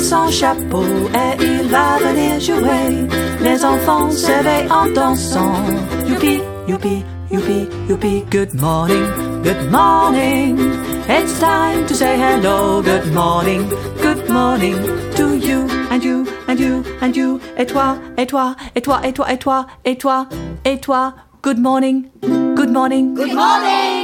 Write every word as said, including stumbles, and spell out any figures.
son chapeau et il va venir jouer. Les enfants s'éveillent en dansant. Youpi, youpi, youpi, youpi. Good morning, good morning. It's time to say hello. Good morning, good morning to you and you and you and you. Et toi, et toi, et toi, et toi, et toi, et toi, et toi. Good morning, good morning, good morning.